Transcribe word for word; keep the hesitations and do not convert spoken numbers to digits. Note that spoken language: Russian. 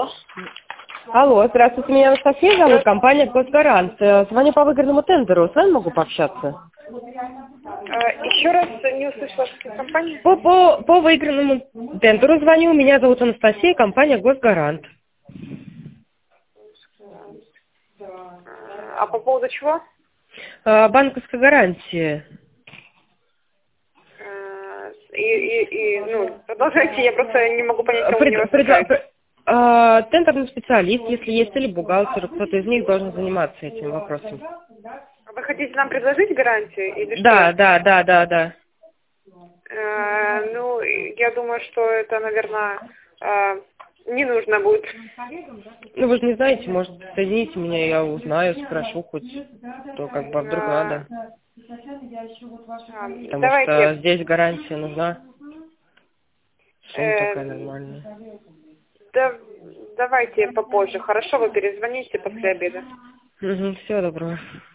Алло, здравствуйте, меня Анастасия зовут, компания «Госгарант». Э, Звоню по выигранному тендеру, с вами могу пообщаться? А, еще раз не услышала, что компания. По, по, по выигранному тендеру звоню, меня зовут Анастасия, компания «Госгарант». А по поводу чего? Э, Банковская гарантия. А, И, и, и, ну, продолжайте, я просто не могу понять, кому мне Пред- вас предла- отправить. пр- э, Тендерный специалист, если есть, или бухгалтер, кто-то из них должен заниматься этим вопросом. А Вы хотите нам предложить гарантию или Да, что? да, да, да, да. А, ну, я думаю, что это, наверное, а, не нужно будет. Ну, вы же не знаете, может, соедините меня, я узнаю, спрошу хоть, то как бы вдруг А, надо. а, Потому что давайте, здесь гарантия нужна. Сумма такая э, нормальная. да, давайте попозже. Хорошо, вы перезвоните после обеда. Угу, всего доброго.